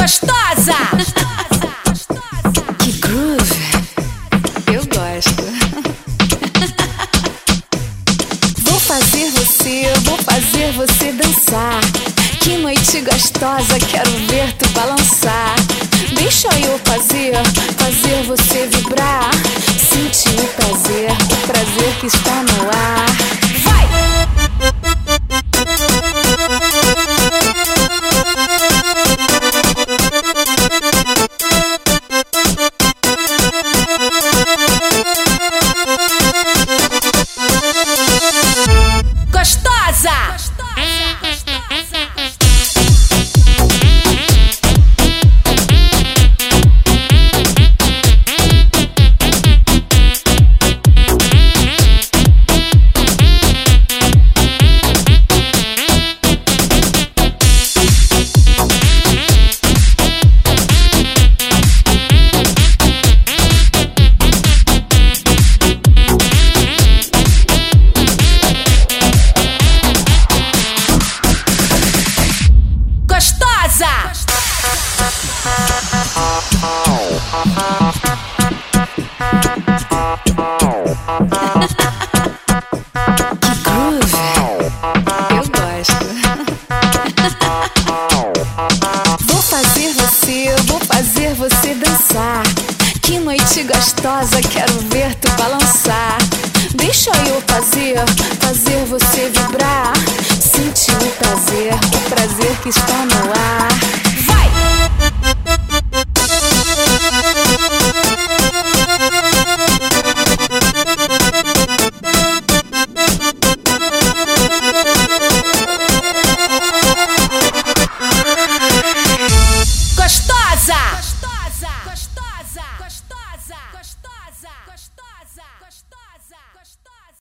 Gostosa! Que groove! Eu gosto. Vou fazer você dançar. Que noite gostosa, quero ver tu balançar. Deixa eu fazer você vibrar. Sentir o prazer que está no ar. Vai! Gostosa! Que groove! Eu gosto. Vou fazer você dançar. Que noite gostosa, quero ver tu balançar. Deixa eu fazer você vibrar. Sentir o prazer que está no ar. Vai! Gostosa!